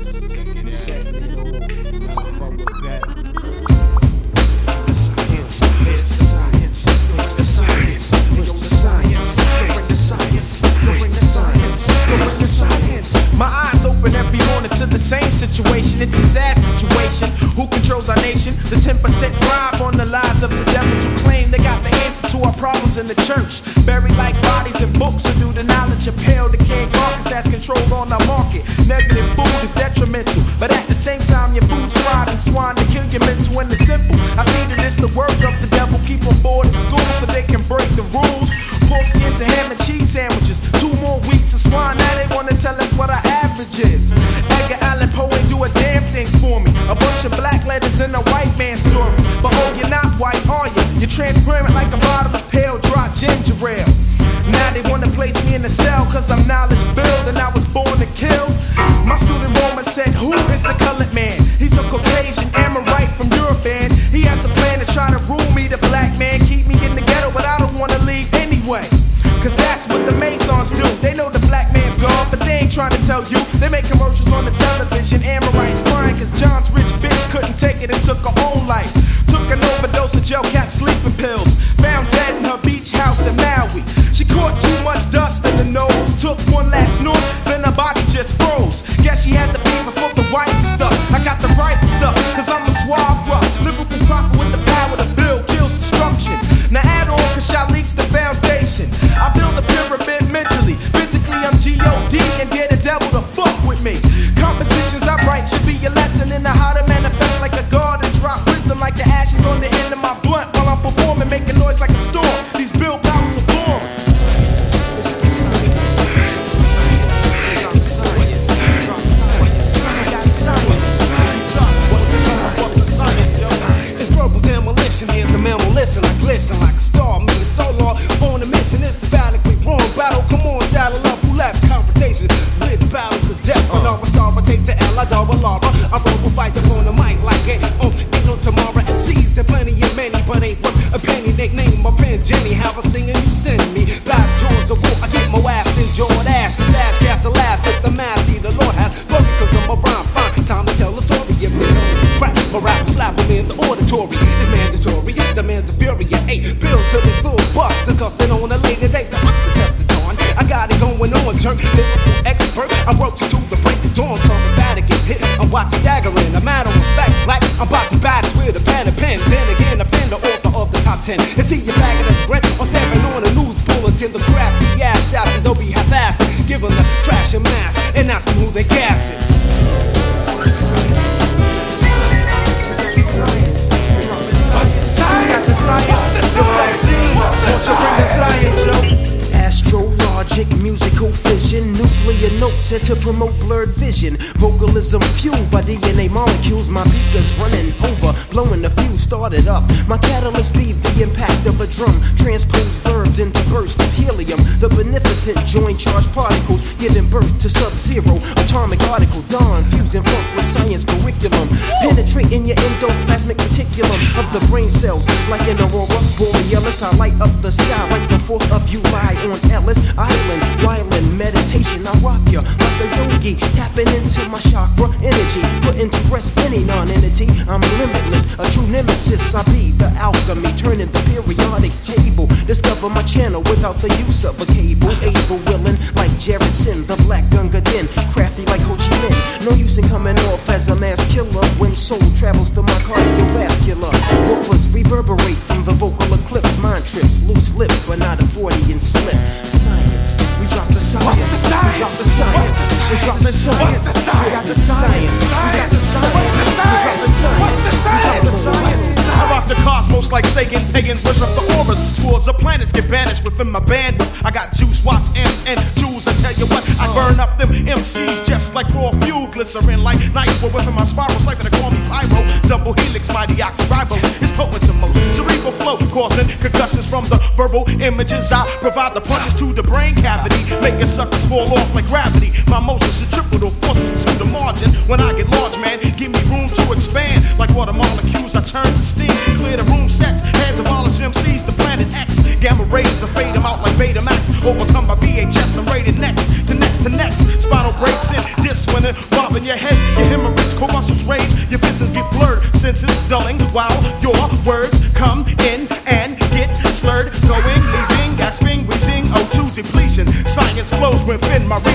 Setting it all forward back. My eyes open every morning to the same situation. It's a sad situation. Who controls our nation? The 10% thrive on the lies of the devils who claim they got the answer to our problems in the church. Buried like bodies in books who do the knowledge of pale. The king carcass has control on our market. Negative food is detrimental, but at the same time your food's fried and swine to kill your mental. And it's simple, I see that it's the work of the devil. Keep them bored in school so they can break the rules. Pork skins and ham and cheese sandwiches. 2 more weeks of swine, now they wanna tell us what our average is. Edgar Allan Poe ain't do a damn thing for me. A bunch of black letters in a white man's story. But oh, you're not white, are you? You're transparent like a bottle of pale, dry ginger ale. Now they wanna place me in a cell cause I'm knowledge built and I was born to kill. My student Roma said, who is the colored man? He's a Caucasian Amorite from Europe and he has a plan to try to rule me, the black man. Keep me in the ghetto but I don't wanna leave anyway. Cause that's what the Masons do. They know the black man's gone, but they ain't trying to tell you. They make commercials on the television. Amorites crying cause John's rich bitch couldn't take it and took her own life. Took an overdose of gel cap sleeping pills. Found dead in her beach house in Maui. She caught too much dust in the nose. Took one last snort, then her body just froze. Guess she had the fever for the white stuff. I got the right stuff, cause I'm a suave rough. Lyrical prophet with the power to build, kills destruction. Now add on cause Shalique's the foundation. I build a pyramid mentally. Physically I'm G.O.D. and dare the devil to fuck with me. Compositions I write should be a lesson in how to manifest like a god and drop wisdom like the ashes on the end of my blunt while I'm performing, making noise like a storm. These bill powers are born. It's verbal demolition, here's the mammal, listen, I glisten like a star, me so long, on a mission, it's the valiantly wrong battle, come on, saddle up, who left confrontation with battles of death, when I'm a star, I take the L, I double lava, I roll with fight up on the mic like ain't no tomorrow, MCs, there plenty and many, but ain't worth a penny, nickname my pen Jenny, have a singing, you send me, blast jaws of war, I get my ass in Jordan Ash, the last gas, the last, hit the mass, see the Lord has glory, cause I'm a rhyme, fine, time to tell the story, if me crap, my rap, slap him in the auditory, it's mandatory, the man's a fury, ain't built till they full bust, to cuss it on a later date, the test the dawn, I got it going on, jerk, lyrical expert, I work to do the break of dawn, coming bad to get hit, I'm watching staggering, a matter of fact, like, I'm about to baddest with a pen and pen, then again, I've been the author of the top 10, and see you bagging as Brent, or stepping on a news bulletin, the crafty ass assassin, don't be half-assed, give them the trash and mask, and ask them who they gas it. Astrologic, musical fission, nuclear notes set to promote blurred vision. Vocalism fueled by DNA molecules. My beakers running over, blowing the fuse, started up. My catalyst be the impact of a drum. Transpose verbs into bursts of helium. The beneficent joint charged particles giving birth to sub-zero. Atomic article dawn, fusing funk with science curriculum. Penetrating your endoplasmic reticulum of the brain cells like an aurora borealis. I light up the sky like the 4th of July on Ellis Island. Wildin' meditation, I rock ya like a yogi, tapping into my chakra energy, putting to rest any non-entity. I'm limitless, a true nemesis. I be the alchemy, turning the periodic table. Discover my channel without the use of a cable. Able, willing, like Jaredson, the black Gunga Din, crafty like Ho Chi Minh. No use in coming off as a mass killer when soul travels through my cardiovascular. Woofers reverberate from the vocal eclipse. Mind trips, loose lips, but not a Freudian slip. Science, we drop the science. We drop the science. We drop the science. We got the science. We got the science. We got the science. We got the science. I rock the cosmos like Sagan, pagan, push up the auras. Scores of planets get banished within my bandwidth. I got juice, watts, amps, and jewels. I tell you what, I burn up them MCs just like raw fuel. Glycerin like nice, we're within my spiral cycle to call me pyro. Double helix, mighty oxyribo. It's potent to most. Cerebral flow, causing concussions from the verbal images. I provide the punches to the brain cavity, making suckers fall off like gravity. My motions centripetal forces to the margin. When I get large, man, give me room to expand. Like water molecules, I turn to steam. Clear the room sets, heads abolish MCs, the planet X. Gamma rays, I fade them out like Betamax. Overcome by VHS, I'm rated next. The next, spinal breaks in. This winner, robbing your head When muscles rage, your business get blurred. Senses dulling while your words come in and get slurred. Going, leaving, gasping, wheezing, O2 depletion. Science flows within my